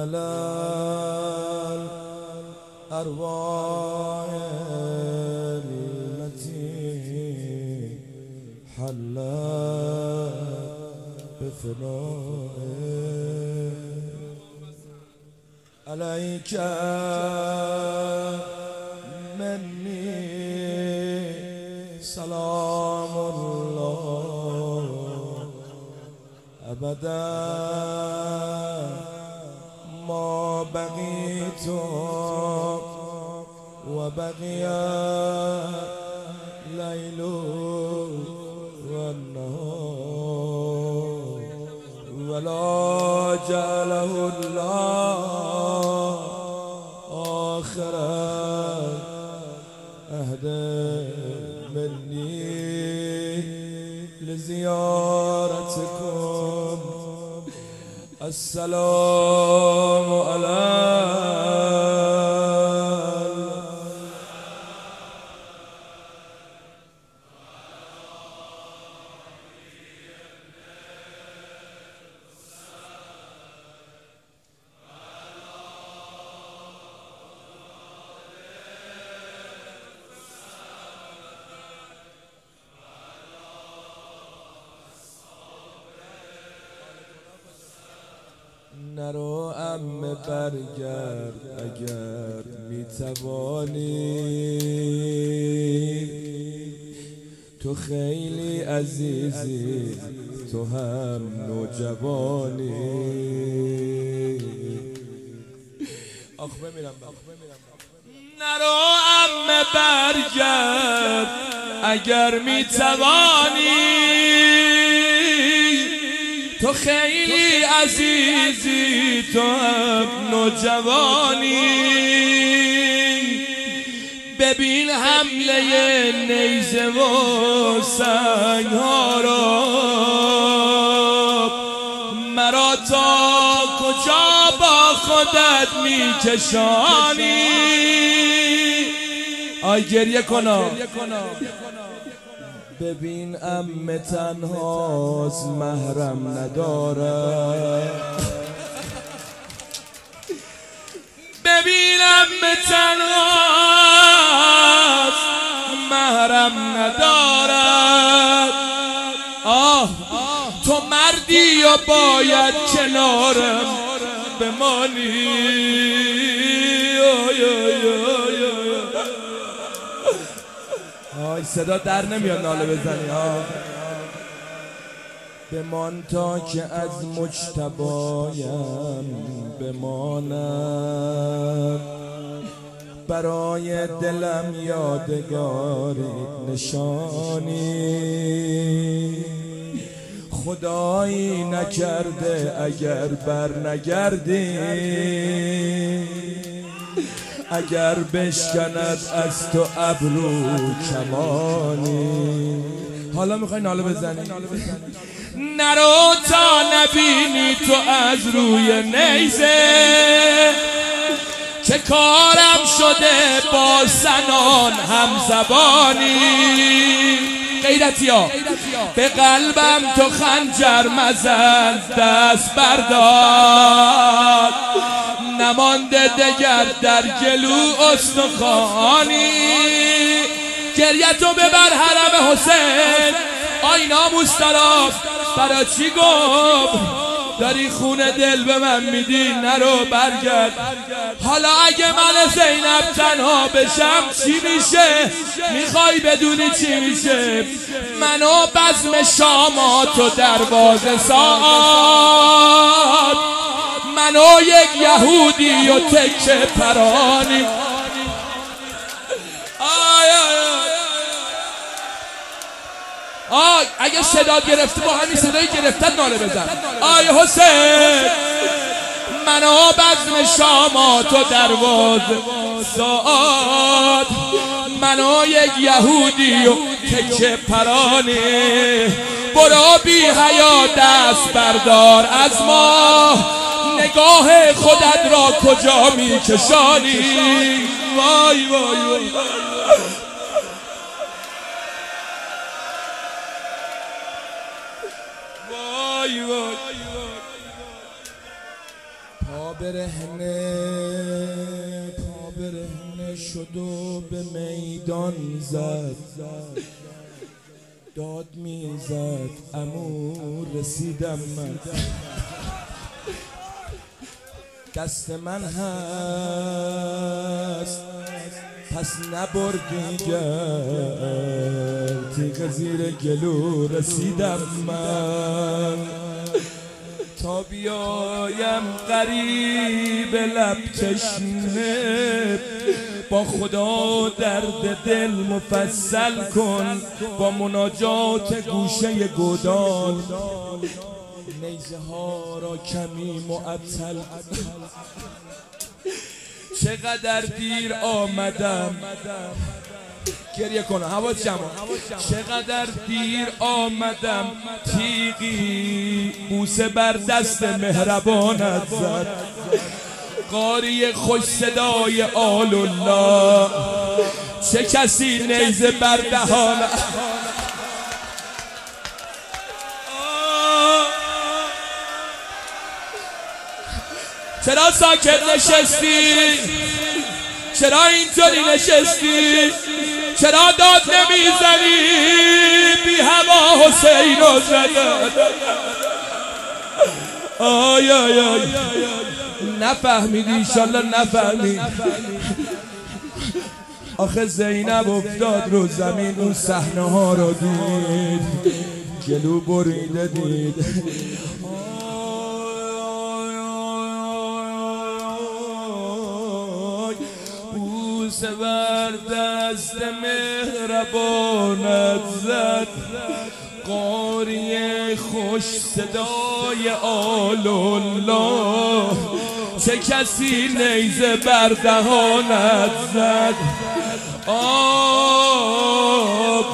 الأرواح التي حلت بفنائك عليك مني سلام الله أبدا ما بقيت وبقي الليل والنهار ولا جعله الله آخر عهد مني لزيارتكم السلام عليكم. نرو عمه برگرد اگر میتوانی، تو خیلی عزیزی تو هم نوجوانی. آخ بمیرم. نرو عمه برگرد اگر میتوانی، تو خیلی عزیزی تو هم نوجوانی. ببین حمله نیزه و سنگ ها را، مرا تا کجا با خودت میکشانی. آی گریه کنا. ببین عمه تنهاست محرم نداره، ببین عمه تنهاست محرم نداره. آه تو مردی و باید کنارم بمانی. آی صدا در نمیاد ناله بزنی. بمان تا که از مجتبایم بمانم، برای دلم یادگاری نشانی. خدایی نکرده اگر بر نگردی، اگر بشکند از تو ابرو کمانی. حالا میخوای ناله بزنی؟ نرو تا نبینی تو از روی نیزه، چه کارم شده با زنان همزبانی. غیرتی ها به قلبم تو خنجر مزن دست بردار، نمانده دگر در گلو استخوانی. گریتو ببر حرم حسین، آی ناموس طرف برا چی گفت داری خون دل به من میدی؟ نرو برگرد. حالا اگه من زینب تنها بشم چی میشه؟ میخوای بدونی چی میشه؟ منو بزم شامات و دروازه ساعت، منو یک یهودی و تکه پرانی. آی اگه صدا گرفته با همین صدایی گرفتن ناله بزن. آی حسین منو بزم شامات و دروازه ساعت، منو یک یهودی و تکه پرانی. برو بی حیا دست بردار از ما، نگاه خودت را کجا میکشانی؟ وای وای وای وای وای. پا برهنه شد و به میدان زد، داد میزد عمو رسیدم من، دست من هست پس نبردی گر، تیغ زیر گلو رسیدم من، تا بیایم غریب لب تشنه، با خدا درد دل مفصل کن، با مناجات گوشه گودال، نیزه ها را کمی معطل. چقدر دیر آمدم، گریه کنه حواس جمع، چقدر دیر آمدم، تیغی بوسه بر دست مهربانت زد، قاری خوش صدای آل الله، چه کسی نیزه بر دهانت. چرا ساکت نشستی؟ چرا اینطوری نشستی؟ چرا داد نمیزنی؟ بی هوا حسین رو زدن. آی آی آی نفهمیدی، ایشالله نفهمید. آخه زینب افتاد رو زمین، اون صحنه ها رو دید، گلو بریده دید. بوسه بر دست مهربانت زد، قاری خوش صدای آل الله، چه کسی نیزه بر دهانت زد. آب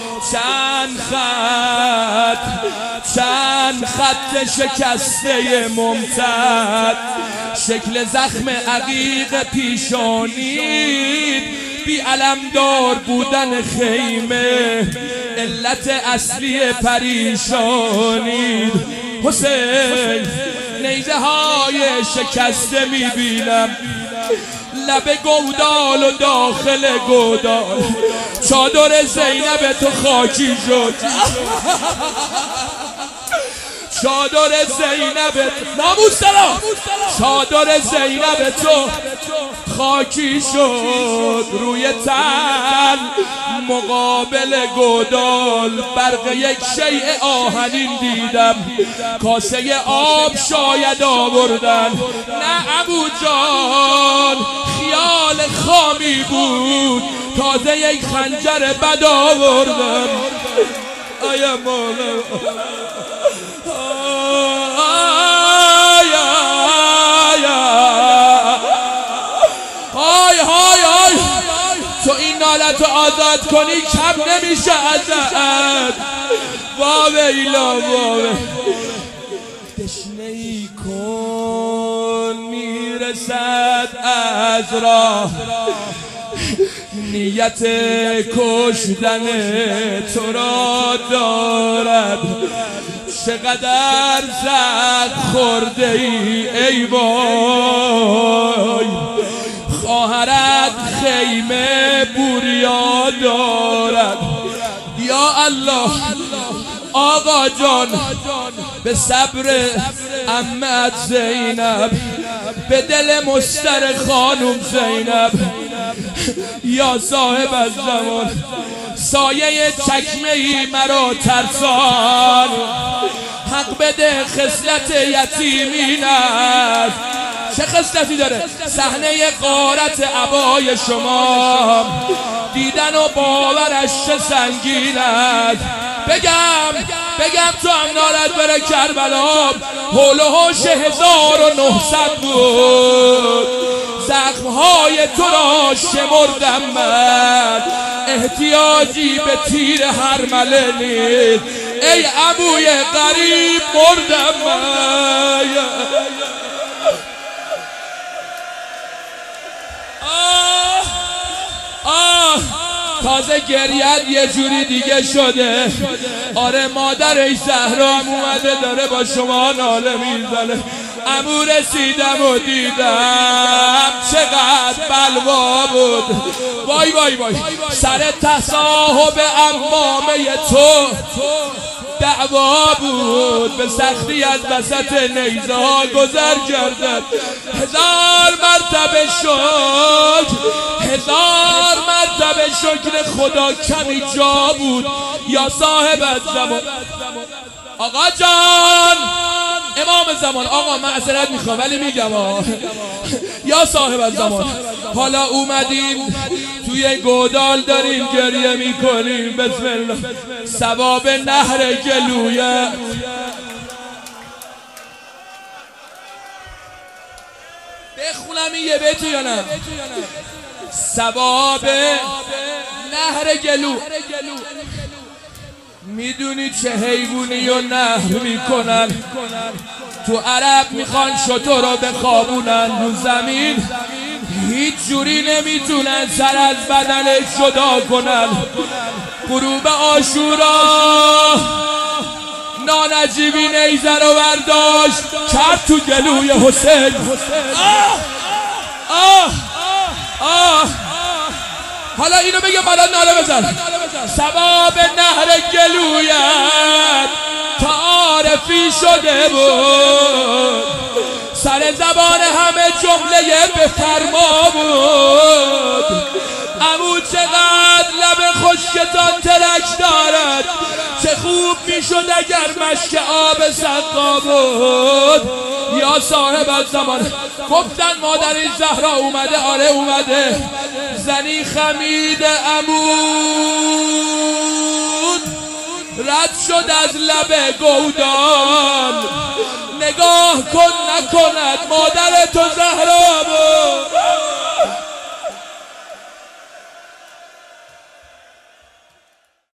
چند خط شکسته ممتد، شکل زخم عقیق پیشانید، بی علمدار بودن خیمه علت اصلی پریشانید. حسین نیزه های شکسته میبینم، لب گودال و داخل گودال، چادر زینب تو خاکی شد، چادر زینب ناموسلا، چادر زینب تو خاکی شد، روی تن مقابل گودال برق یک شیء آهنین دیدم، کاسه آب شاید آوردن، نه ابو جان خیال خامی بود، تازه یک خنجر بد آوردن. آیا مولا تو این نالت رو آزاد کنی کم نمیشه ازت. واویلا واویلا تشنه‌ای کن میرسد از راه، نیت کشتن تو را دارد، چقدر زخم خورده ای وای، خواهرت خیمه بوریا دارد. یا الله آقا جان به صبر عمت زینب، به دل مستر خانم زینب، یا صاحب الزمان سایه چکمه‌ای مرا ترسان، حق بده خصلت یتیمین است. چه خصلتی داره؟ صحنه غارت عبای شما دیدن و باورش چه سنگین است. بگم تو هم نالت بره کربلا، حول و حوش 1900 بود، زخمهای تو را شمردم من، احتیاجی به تیر هرمله نیست، ای عموی غریب مردم من. تازه گریت یه جوری دیگه شده. آره مادرش زهرا هم اومده داره با شما ناله میزنه. عمو رسیدم و دیدم چقدر بلوا بود. وای وای وای سر تصاحب عمامه تو دعوا بود، به سختی از وسط نیزه ها گذر کردن. 1000 مرتبه شکر، 1000 مرتبه شکر خدا کمی جا بود یا صاحب الزمان. آقا جان امام زمان، آقا معذرت میخوام ولی میگم یا صاحب الزمان، حالا اومدیم توی گودال داریم گریه میکنیم. بسم الله. ثواب نهر گلویه بخونم این یه بیتو یا نه؟ ثواب نهر گلو. میدونی چه حیوانی و نهر میکنن؟ تو عرب میخوان شتر رو بخوابونن رو زمین، هیچ جوری نمیتونن سر از بدنش جدا کنن. غروب عاشورا نانجیبی نیزه رو برداشت کرد تو گلوی حسین. حالا اینو بگه بالا ناله بزن. ثواب نهر گلویت تعارفی شده بود، سر زبان همه جمله بفرما بود. عمو چقدر لب خشکتان ترک دارد، چه خوب میشد اگر مشک آب سقا بود. یا صاحب الزمان گفتن مادر زهرا اومده. آره اومده. زنی خمید عمود رد شد از لب گودال، نگاه کن نکند مادر تو زهرا بود.